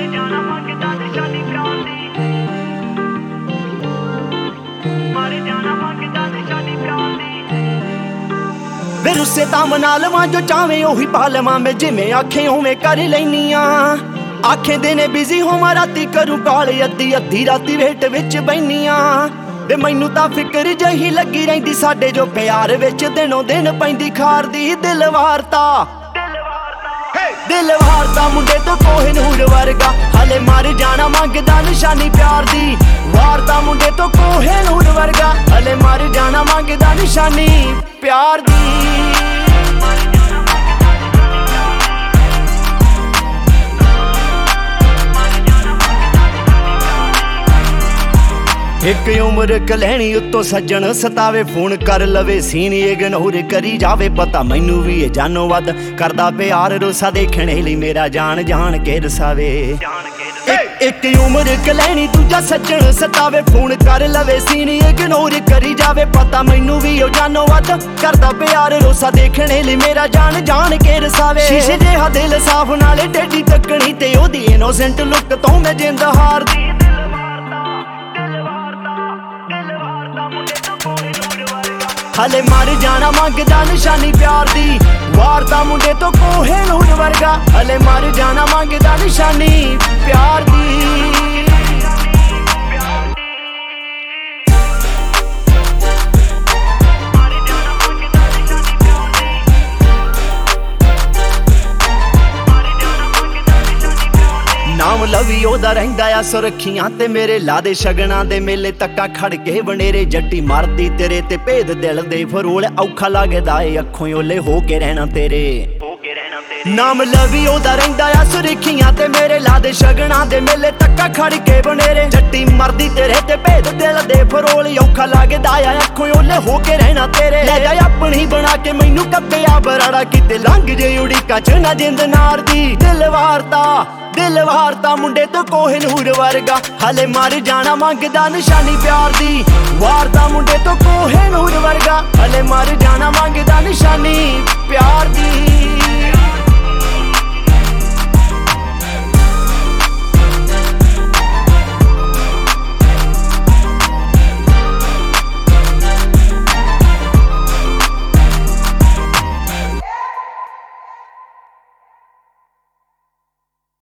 जाना मंगदा निशानी प्यार दी मर जाना मंगदा निशानी प्यार दी वे रुस्से दा मना लवां जो चावे ओही पा लवां मैं जिवें आखे उवें कर लैनियां आखे दिने बिजी होवां राती करूं काल अद्धी अद्धी राती वेट विच बैनियां वे मैनू तां फिकर जही लगी रहिंदी साडे जो प्यार विच दिनों दिन पैंदी खार दी दिल वारता मुंडे तो कोहिनूर वर्गा हले मर जाना मंगदा निशानी प्यार दी वारता मुंडे तो कोहिनूर वर्गा हले मर जाना मंगदा निशानी प्यार दी एक उम्र कलैनी उत्तों सज्जन सतावे फोन कर लवे सीन इग्नोर करी जावे पता मैनू भी ये जानो वध करदा प्यार रोसा देखने लई मेरा जान जान के रसावे एक उम्र कलैनी दूजा सज्जन सतावे फोन कर लवे सीन इग्नोर करी जावे पता मैनू भी ये जानो वध करदा प्यार रोसा देखने लई मेरा जान जान के रसावे शीशे जिहा दिल साफ नाले टेढ़ी तकनी ते ओदी इनोसेंट लुक तो मैं जिंद हार दी हले मर जाना मंगदा निशानी प्यार दी वारता मुंडे तो कोहिनूर वर्गा हले मर जाना मंगदा निशानी प्यार दी नाम लवी ओदा रहिंदा आ सुरखियां ते मेरे लादे शगना दे मेले तक्का खड़ के बनेरे जट्टी मारदी तेरे ते भेद दिल दे फरोल औखा लगदा ए अखों ओले हो के रहना तेरे नाम लवी ओदा रहिंदा आ सुरखियां ते मेरे लादे शगना दे मेले तक्का खड़ के बनेरे जट्टी मारदी तेरे ते भेद दिल दे फरोल औखा लगदा आ अखों ओले हो के रहना तेरे ले जा अपनी बना के मैनू कब्बेआ बराड़ा किते लंघ जे उड़ीका च ना जिंद नार दी दिल वारता मुंडे तो कोहिनूर वर्गा हले मर जाना मंगदा निशानी प्यार दी वारता मुंडे तो कोहिनूर वर्गा हले मर जाना मंगदा निशानी प्यार दी।